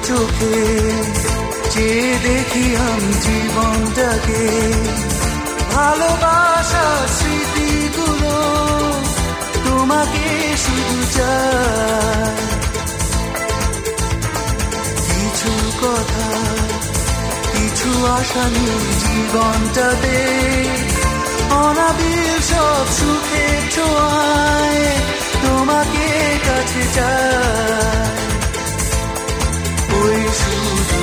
চোখে চেয়ে দেখি আমি জীবনটাকে, ভালোবাসার স্মৃতিগুলো তোমাকে শুধু চাই। কিছু কথা কিছু আশা নিয়ে জীবনটাতে, অনাবিল সব সুখের ছোঁয়ায় তোমাকে কাছে চাই। ওই শুধু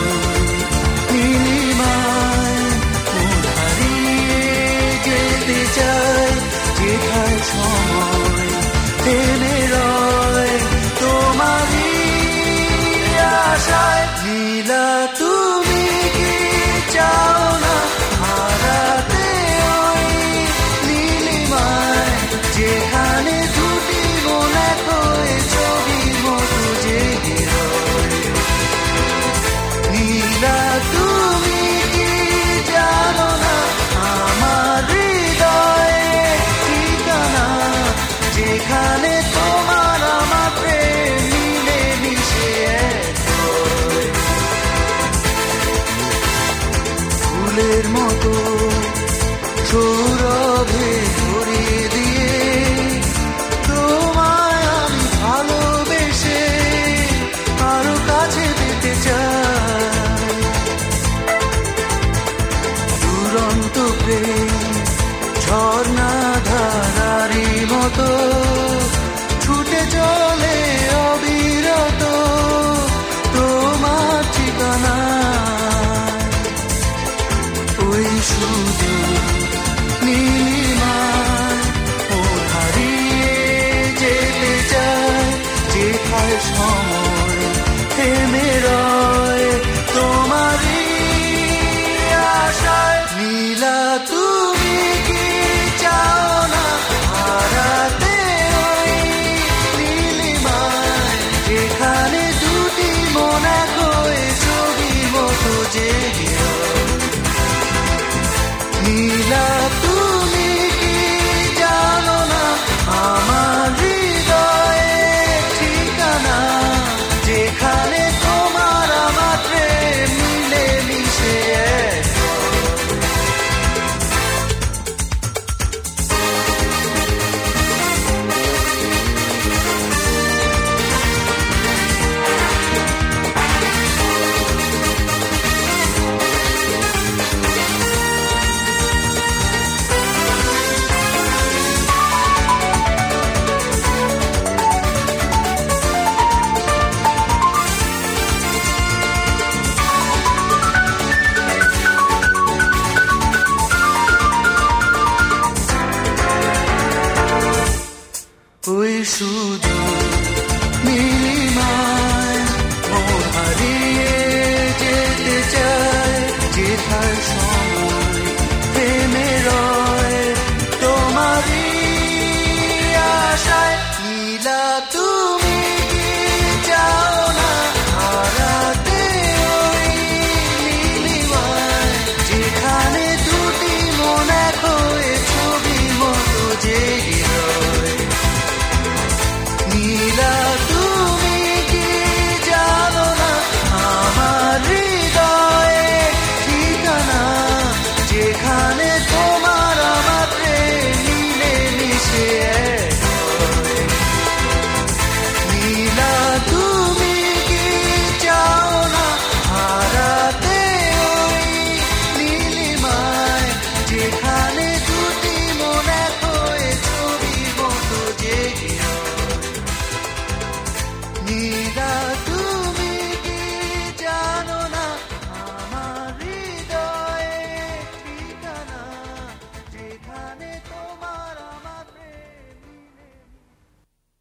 নীলিমায় মন হারিয়ে যেতে চাই, যেখানে সময় থেমে রয় তোমারই আশায়। নীলা তুমি কি চাও না হারাতে ওই নীলিমায়, যেখানে দুটি মন এক হয়ে ছবির মতো জেগে রয়। নীলা তুমি কি জানো না আমার হৃদয়ে ঠিকানা, যেখানে তোমার আমার প্রেম মিলে মিশে এক হয়। ফুলের মতো সৌরভে ভরিয়ে দিয়ে তোমায় আমি ভালোবেসে আরো কাছে পেতে চাই। দুরন্ত প্রেম ঝর্ণা ধারারি মতো ছুটে চলে অবিরত তোমার ঠিকানা। ওই শুধু নীলিমায় মন হারিয়ে যেতে চায়, যেখানে সময় থেমে রয়।